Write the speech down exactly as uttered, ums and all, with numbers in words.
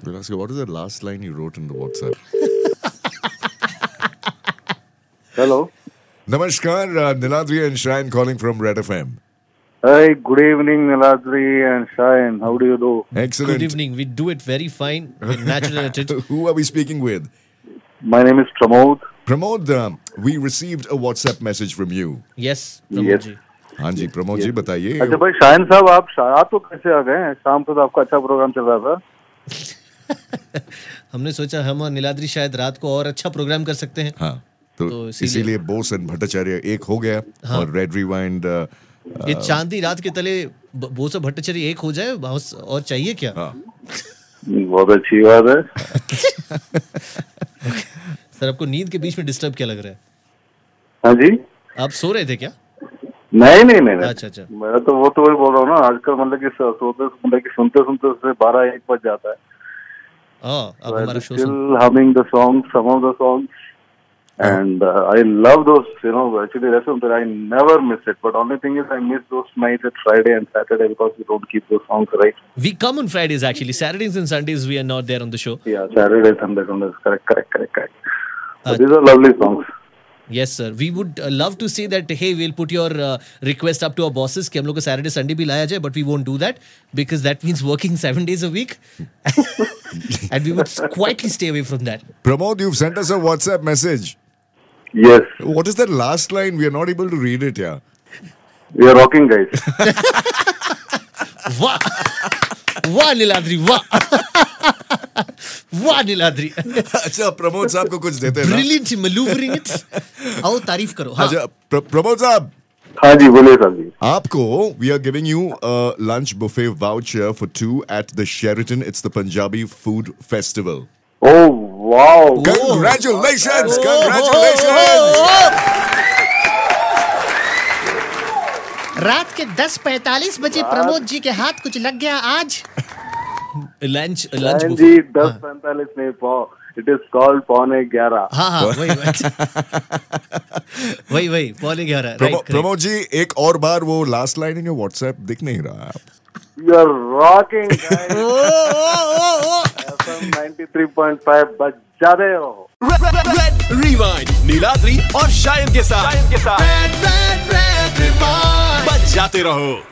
We'll ask you, what is the last line you wrote in the WhatsApp? Hello. Namaskar, uh, Niladri and Shine calling from Red F M. Hi, good evening, Niladri and Shine. How do you do? Excellent. Good evening. We do it very fine. We're natural at it. Who are we speaking with? My name is Pramod. Pramod, um, we received a WhatsApp message from you. Yes, Yes. Pramod ji. हाँ जी, प्रमोद जी बताइए. अच्छा भाई shine साहब, आप आप तो कैसे आ गए हैं? शाम को तो आपका अच्छा प्रोग्राम चल रहा था. हमने सोचा हम और नीलाद्री शायद रात को और अच्छा प्रोग्राम कर सकते हैं. हाँ, तो, तो इसीलिए- इसीलिए बोस एंड भट्टाचार्य एक हो गया. हाँ. और रेड रिवाइंड. ये चांदी रात के तले ब- बोस और भट्टाचार्य एक हो जाए, बस और चाहिए क्या? हाँ. बहुत अच्छी बात है. सर, आपको नींद के बीच में डिस्टर्ब क्या लग रहा है? हाँ जी. आप सो रहे थे क्या? नहीं नहीं नहीं नहीं. अच्छा अच्छा. मैं तो वो तो वही बोल रहा हूँ ना, आजकल मतलब कि सोते मतलब कि सुनते सुनते उससे बारह एक बज जाता है. हाँ, अब हमारा शो सुन. Still humming the songs, some of the songs, and uh, I love those. You know, actually, that's something I never miss it. But only thing is, I miss those nights at Friday and Saturday because we don't keep those songs right. We come on Fridays actually. Saturdays and Sundays we are not there on the show. Yeah, Saturday, Sunday, Sunday. Correct, correct, correct, correct. Uh, But these are lovely songs. Yes sir. We would uh, love to say that hey, we'll put your uh, request up to our bosses कि हम लोग को Saturday Sunday भी लाया जाए, but we won't do that because that means working seven days a week, and we would quietly stay away from that. Pramod, you've sent us a WhatsApp message. Yes, What is that last line? We are not able to read it, yeah. we are rocking, guys. वाह वाह नीलाद्री, वाह वाह नीलाद्री. अच्छा, प्रमोद साहब को कुछ देते हैं ना. Brilliant maneuvering it. आओ तारीफ करो. हाँ. अच्छा, प्र, प्रमोद साहब, हाँ जी, बोलिए सर जी. आपको we are giving you a lunch buffet voucher for two at the Sheraton. It's the Punjabi Food Festival. Oh wow! Congratulations! Oh, Congratulations! oh, oh, रात के दस पैंतालीस बजे प्रमोद जी के हाथ कुछ लग गया आज. Lunch lunch Shine buffet. जी, दस पैंतालीस नहीं पौ. It is called पौने ग्यारह. हाँ हाँ वही वही वही पौने ग्यारह. Promo, right. प्रमोद जी, एक और बार वो last line in your WhatsApp दिख नहीं रहा है. You are rocking, guys. F M ninety-three point five बजा दे हो. Red Rewind, नीलाद्री और शायन के साथ बच जाते रहो.